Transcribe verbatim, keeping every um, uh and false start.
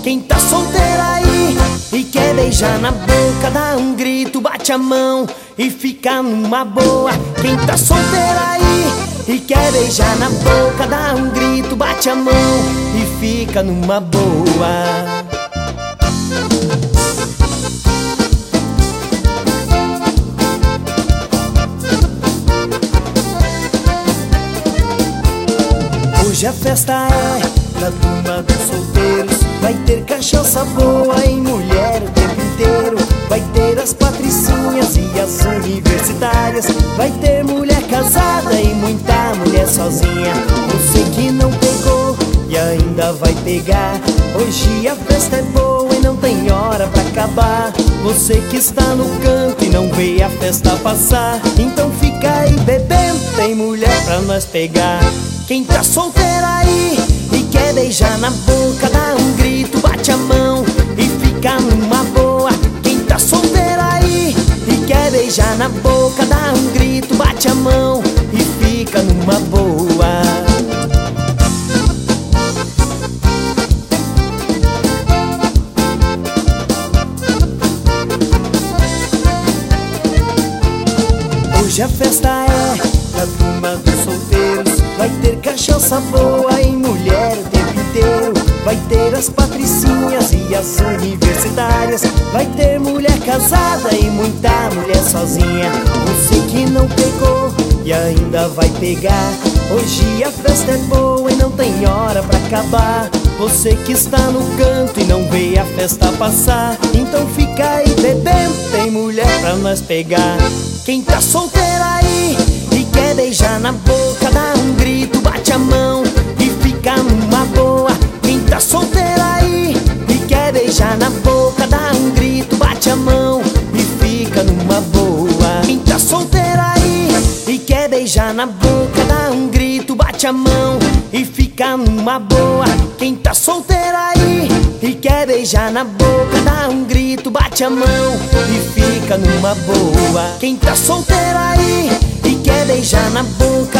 Quem tá solteira aí e quer beijar na boca, dá um grito, bate a mão e fica numa boa. Quem tá solteira aí e quer beijar na boca, dá um grito, bate a mão e fica numa boa. Hoje a festa é da turma dos solteiros. Vai ter cachaça boa e mulher o tempo inteiro. Vai ter as patricinhas e as universitárias. Vai ter mulher casada e muita mulher sozinha. Você que não pegou e ainda vai pegar. Hoje a festa é boa e não tem hora pra acabar. Você que está no canto e não vê a festa passar, então fica aí bebendo, tem mulher pra nós pegar. Quem tá solteira aí e quer beijar na boca, dá um grito, bate a mão e fica numa boa. Quem tá solteira aí e quer beijar na boca, dá um grito, bate a mão e fica numa boa. Hoje a festa é da turma dos solteiros. Vai ter cachaça boa e mulher o tempo inteiro. Vai ter as patricinhas e as universitárias. Vai ter mulher casada e muita mulher sozinha. Você que não pegou e ainda vai pegar. Hoje a festa é boa e não tem hora pra acabar. Você que está no canto e não vê a festa passar, então fica aí bebendo, tem mulher pra nós pegar. Quem tá solteira aí e quer beijar na boca, dá um grito, bate a mão e fica numa boa. Quem tá solteira aí e quer beijar na boca, dá um grito, bate a mão e fica numa boa. Quem tá solteira aí e quer beijar na boca, dá um grito, bate a mão e fica numa boa. Quem tá solteira aí e quer beijar na boca, dá um grito, bate a mão e fica numa boa. Quem tá solteira aí e quer beijar na boca,